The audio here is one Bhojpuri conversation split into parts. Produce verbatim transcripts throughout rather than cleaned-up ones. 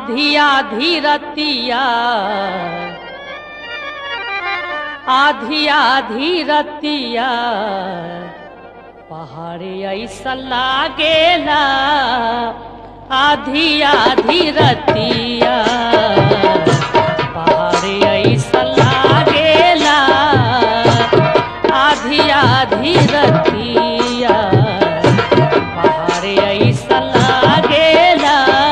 आधी आधी रतिया आधी आधी रतिया पहाड़ी ऐसा लागेला आधी आधी रतिया पहाड़ी ऐसा लागेला आधी आधी रतिया पहाड़ी ऐसा लागेला।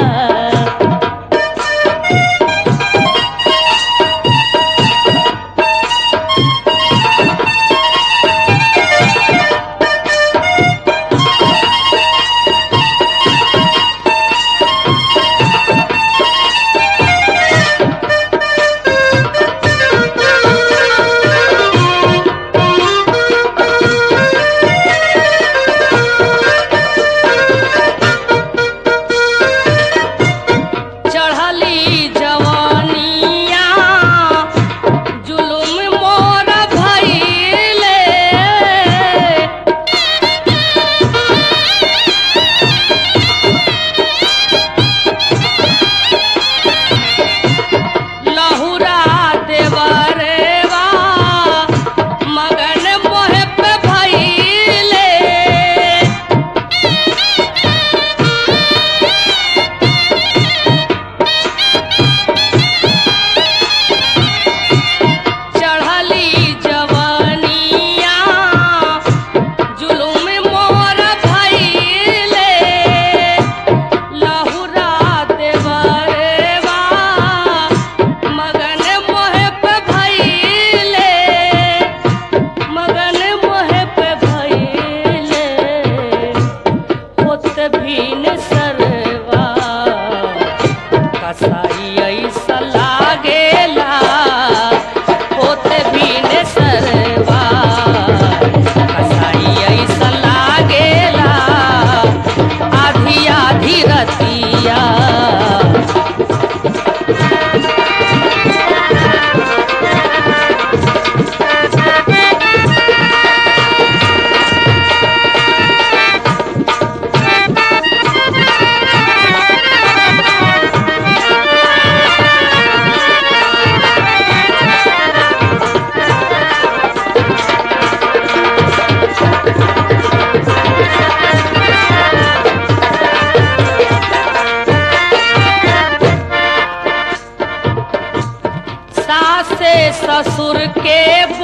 ससुर के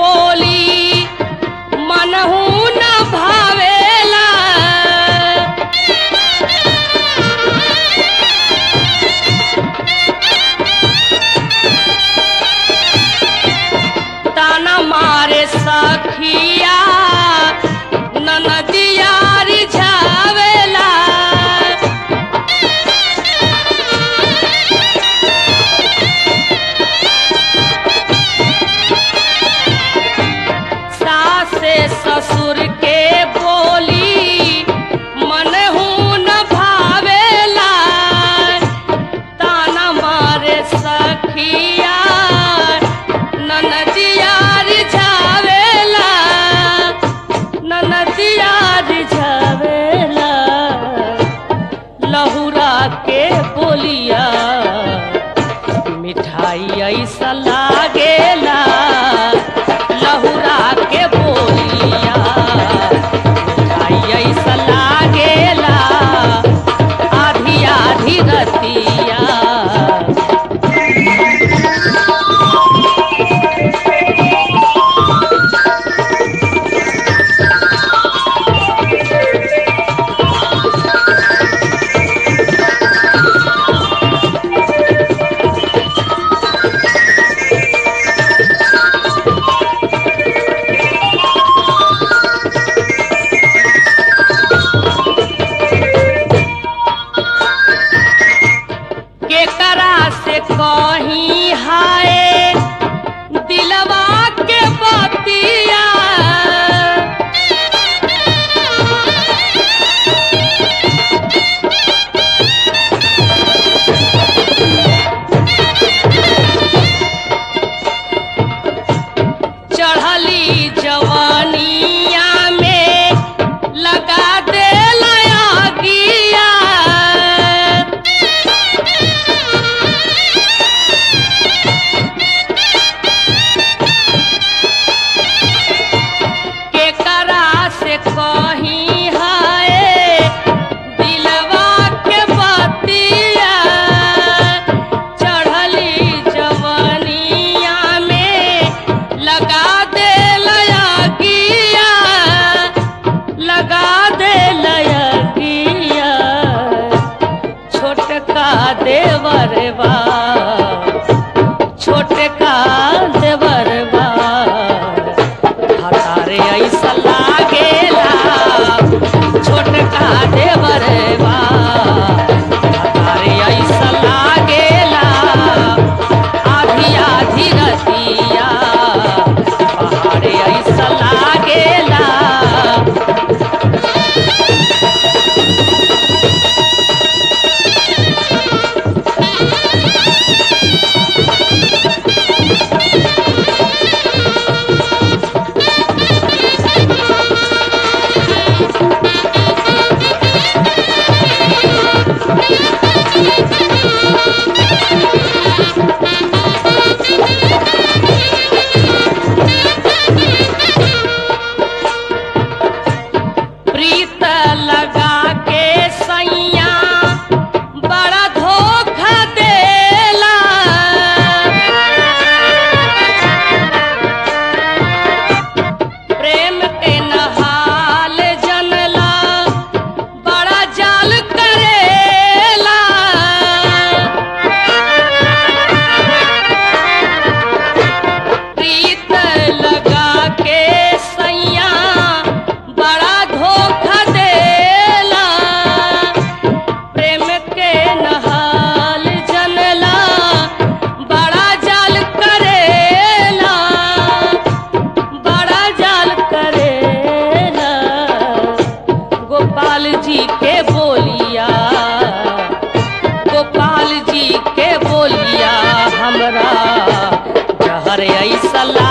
बोली मनहू न भावेला ताना मारे सखिया ननदिया रिझावेला ससुर के बोली मनहू न भावेला ताना मारे सखिया ननदिया रिझावेला ननदिया रिझावेला लहुरा के बोलिया मिठाई ऐसा लागेला लहुरा के बोलिया मिठाई ऐसा लागेला आधी आधी रतिया। कहीं हाय दिलवा के बतिया चढ़ली जवानिया में लगा दे लया गिया प्रीत लगा के सैया बड़ा धोखा देला। प्रेम के नहाल जनला बड़ा जाल करेला। प्रीत लगा के सैया बड़ा धोखा देला। प्रेम के नहाल जनला बड़ा जाल करेला। बड़ा जाल करेला। गोपाल जी के बोलिया गोपाल जी के बोलिया हमरा जहर ऐसा